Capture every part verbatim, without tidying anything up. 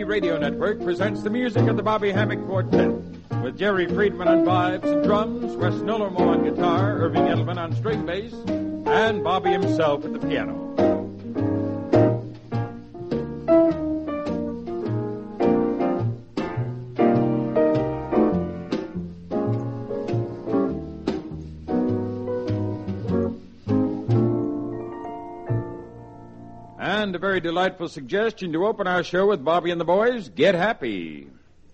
T Radio Network presents the music of the Bobby Hammock Quartet with Jerry Friedman on vibes and drums, Wes Nollermo on guitar, Irving Edelman on string bass, and Bobby himself at the piano. And a very delightful suggestion to open our show with Bobby and the Boys, Get Happy.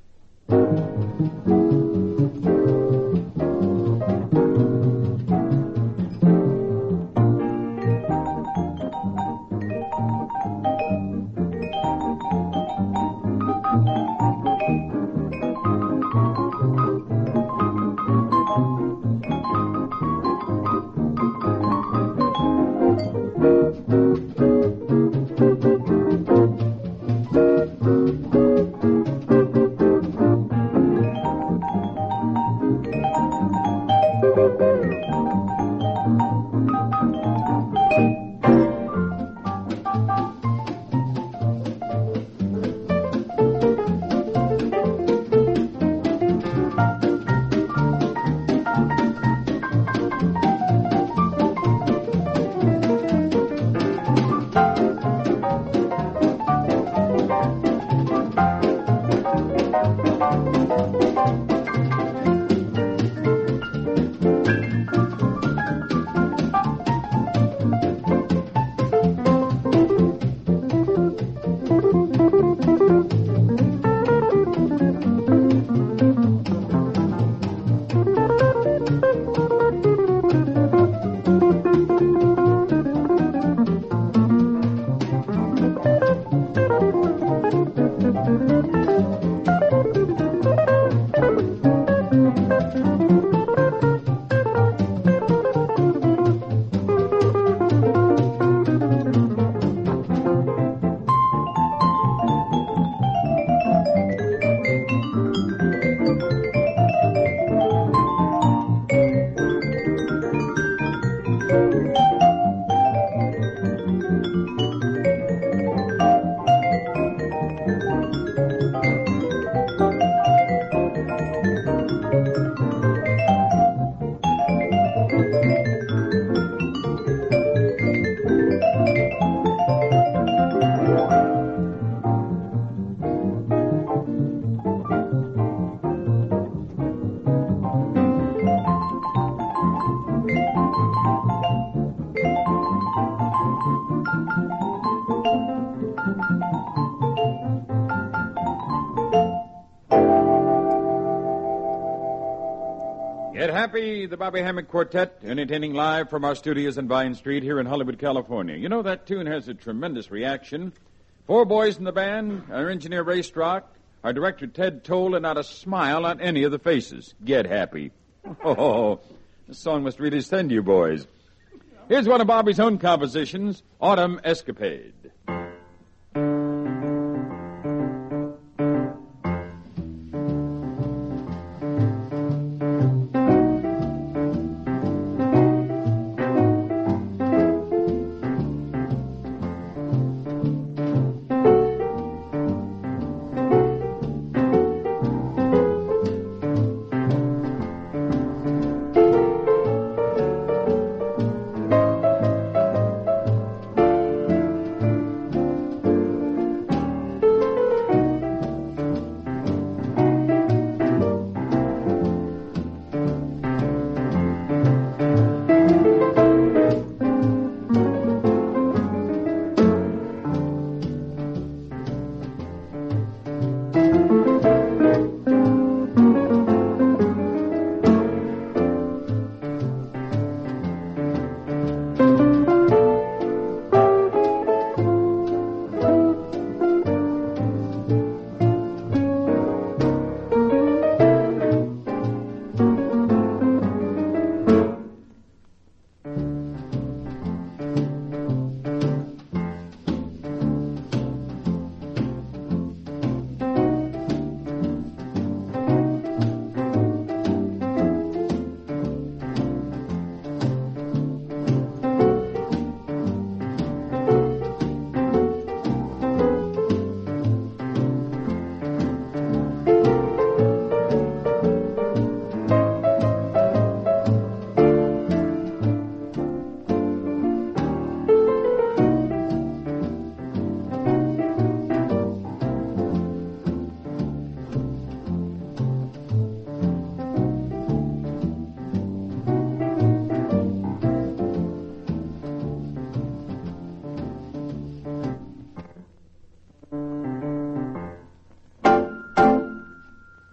Get Happy, the Bobby Hammock Quartet, entertaining live from our studios in Vine Street here in Hollywood, California. You know, that tune has a tremendous reaction. Four boys in the band, our engineer Ray Strock, our director Ted Toll, and not a smile on any of the faces. Get Happy. Oh, this song must really send you, boys. Here's one of Bobby's own compositions, Autumn Escapade.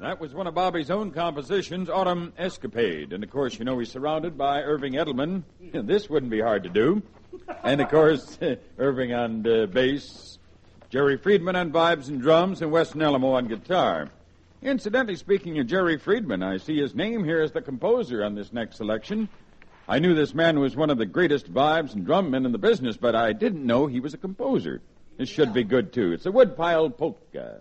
That was one of Bobby's own compositions, Autumn Escapade. And, of course, you know he's surrounded by Irving Edelman. This wouldn't be hard to do. And, of course, Irving on uh, bass, Jerry Friedman on vibes and drums, and Wes Alamo on guitar. Incidentally, speaking of Jerry Friedman, I see his name here as the composer on this next selection. I knew this man was one of the greatest vibes and drum men in the business, but I didn't know he was a composer. This should be good, too. It's a Woodpile Polka.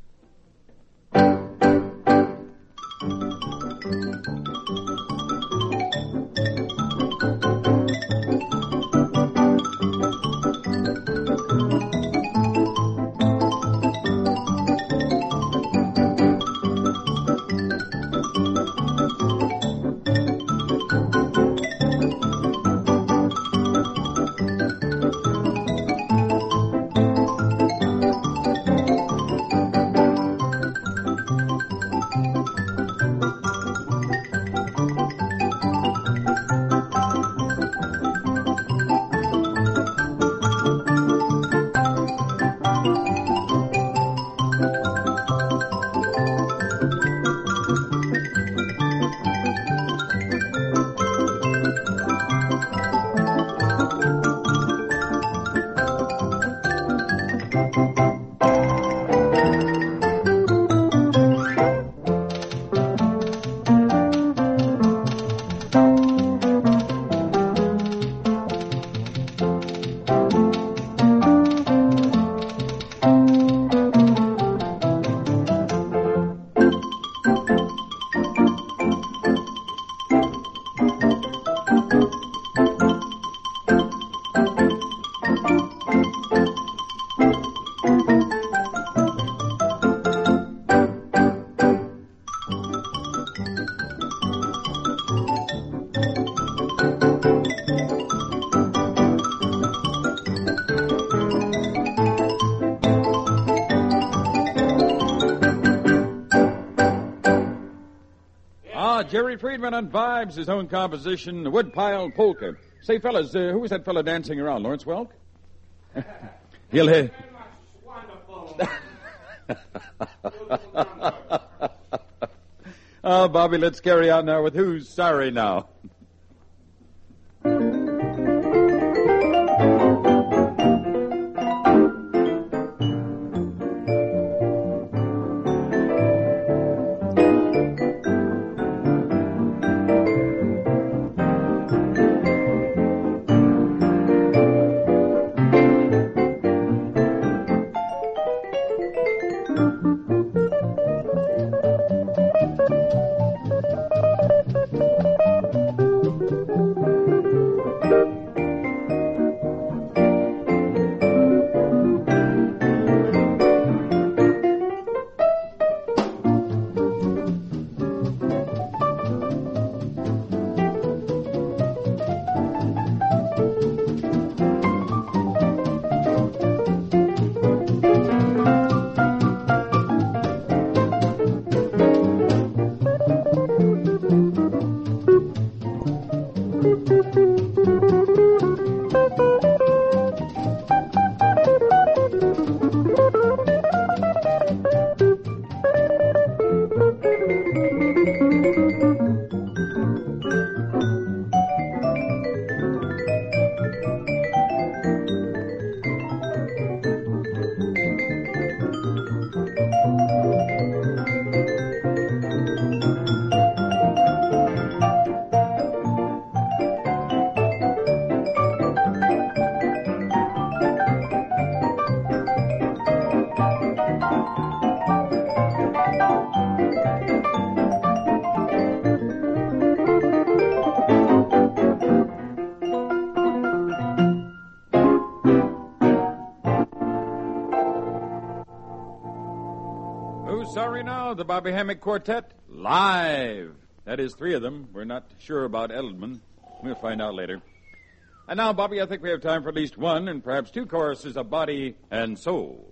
Jerry Friedman on vibes, his own composition, the Woodpile Polka. Say, fellas, uh, who was that fella dancing around? Lawrence Welk? He'll uh... Oh, Bobby, let's carry on now with Who's Sorry Now. Sorry Now, the Bobby Hammock Quartet, live. That is, three of them. We're not sure about Edelman. We'll find out later. And now, Bobby, I think we have time for at least one and perhaps two choruses of Body and Soul.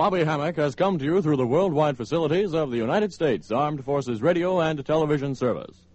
Bobby Hammock has come to you through the worldwide facilities of the United States Armed Forces Radio and Television Service.